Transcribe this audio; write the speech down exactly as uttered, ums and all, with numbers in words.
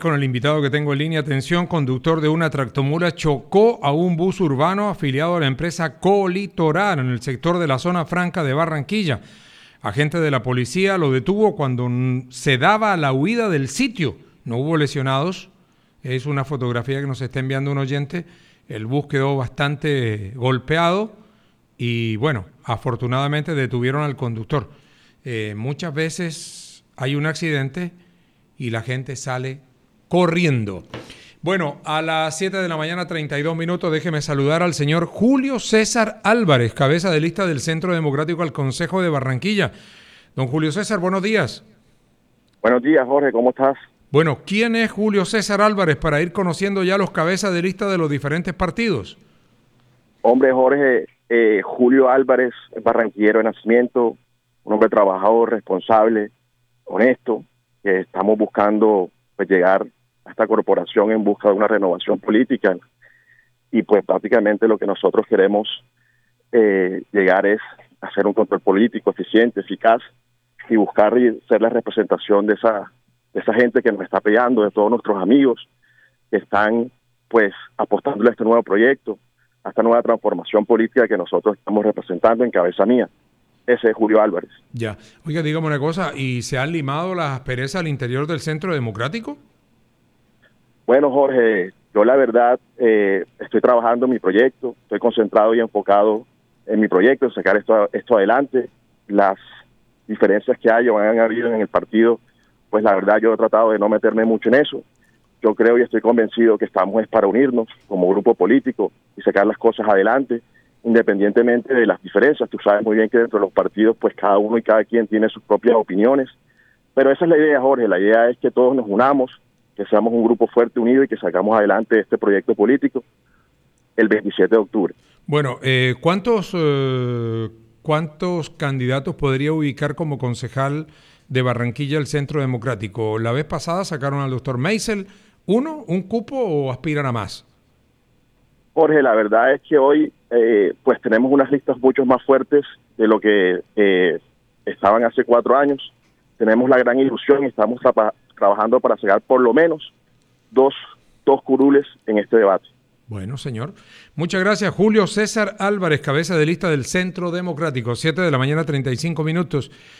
Con el invitado que tengo en línea, atención, conductor de una tractomula chocó a un bus urbano afiliado a la empresa Colitoral en el sector de la zona franca de Barranquilla. Agente de la policía lo detuvo cuando se daba a la huida del sitio. No hubo lesionados. Es una fotografía que nos está enviando un oyente. El bus quedó bastante golpeado y, bueno, afortunadamente detuvieron al conductor. Eh, muchas veces hay un accidente y la gente sale corriendo. Bueno, a las siete de la mañana, treinta y dos minutos, déjeme saludar al señor Julio César Álvarez, cabeza de lista del Centro Democrático al Consejo de Barranquilla. Don Julio César, buenos días. Buenos días, Jorge, ¿cómo estás? Bueno, ¿quién es Julio César Álvarez para ir conociendo ya los cabezas de lista de los diferentes partidos? Hombre, Jorge, eh, Julio Álvarez, barranquillero de nacimiento, un hombre trabajador, responsable, honesto, que estamos buscando pues llegar a esta corporación en busca de una renovación política y pues prácticamente lo que nosotros queremos eh, llegar es hacer un control político eficiente, eficaz y buscar y ser la representación de esa de esa gente que nos está apoyando, de todos nuestros amigos que están pues apostándole a este nuevo proyecto, a esta nueva transformación política que nosotros estamos representando en cabeza mía. Ese es Julio Álvarez. Ya. Oiga, dígame una cosa, ¿y se han limado las asperezas al interior del Centro Democrático? Bueno, Jorge, yo la verdad eh, estoy trabajando en mi proyecto, estoy concentrado y enfocado en mi proyecto, en sacar esto, esto adelante. Las diferencias que hay o han habido en el partido, pues la verdad yo he tratado de no meterme mucho en eso. Yo creo y estoy convencido que estamos es para unirnos como grupo político y sacar las cosas adelante, independientemente de las diferencias. Tú sabes muy bien que dentro de los partidos, pues cada uno y cada quien tiene sus propias opiniones, pero esa es la idea, Jorge. La idea es que todos nos unamos, que seamos un grupo fuerte, unido y que sacamos adelante este proyecto político el veintisiete de octubre. Bueno, eh, ¿cuántos, eh, ¿cuántos candidatos podría ubicar como concejal de Barranquilla el Centro Democrático? La vez pasada sacaron al doctor Meisel. ¿Uno, un cupo o aspiran a más? Jorge, la verdad es que hoy eh, pues tenemos unas listas mucho más fuertes de lo que eh, estaban hace cuatro años. Tenemos la gran ilusión y estamos tra- trabajando para sacar por lo menos dos, dos curules en este debate. Bueno, señor. Muchas gracias. Julio César Álvarez, cabeza de lista del Centro Democrático. siete de la mañana, treinta y cinco minutos.